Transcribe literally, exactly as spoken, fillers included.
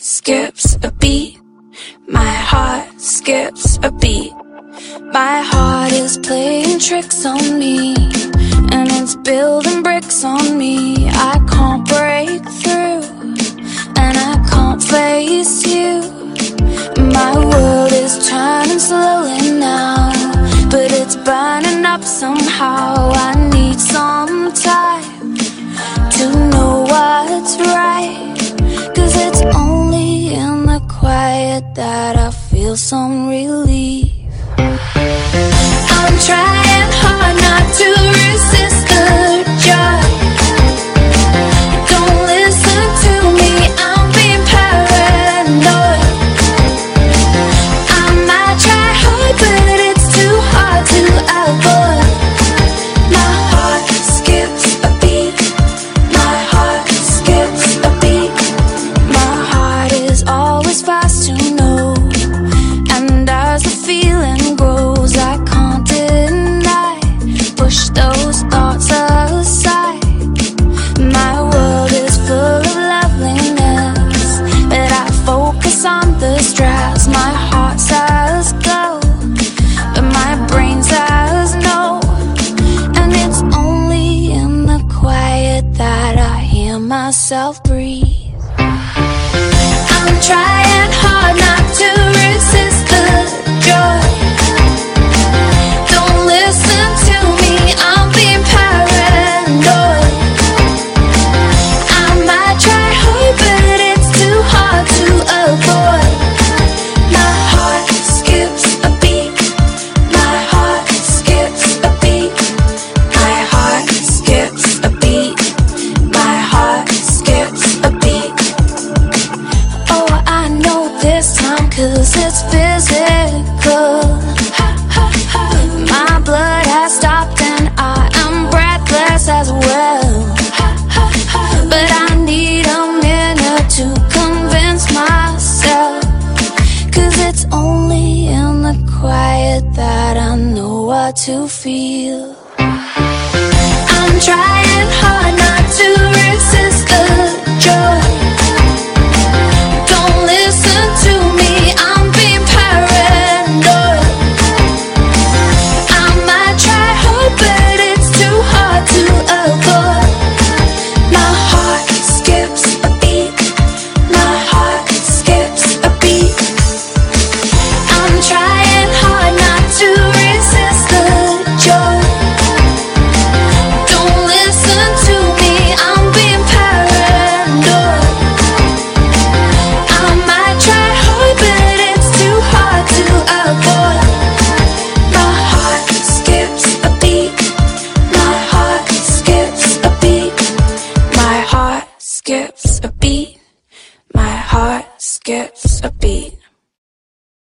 skips a beat. My heart skips a beat. My heart is playing tricks on me, and it's building bricks on me. I can't break through, and I can't face you. My world is turning slowly now, but it's burning up somehow. I need some time to know what's right, 'cause it's only in the quiet that I feel some relief. I'm trying hard not to resist the urge. Don't listen to me, I'm being paranoid. I might try hard, but it's too hard to avoid. My heart skips a beat. My heart skips a beat. My heart is always fast to know, and as the feeling grows, I can't deny. Push those thoughts aside. My world is full of loveliness, but I focus on the stress. My heart says go, but my brain says no, and it's only in the quiet that I hear myself breathe. I'm trying hard not to resist the joy. Don't listen to me, I'm being paranoid. I might try hard, but it's too hard to avoid. My heart skips a beat. My heart skips a beat. My heart skips a beat. My heart skips a beat. Oh, I know this time, 'cause it's physical. My blood has stopped and I am breathless as well. But I need a minute to convince myself, 'cause it's only in the quiet that I know what to feel. I'm trying hard not to resist the joy. Don't listen to me, I'm being paranoid. I might try hard, but it's too hard to avoid. My heart skips a beat. My heart skips a beat. I'm trying hard not to resist the joy. Don't listen to me, I'm being paranoid. I might try hard, but it's too hard to avoid. My heart skips a beat. My heart skips a beat. My heart skips a beat. My heart skips a beat.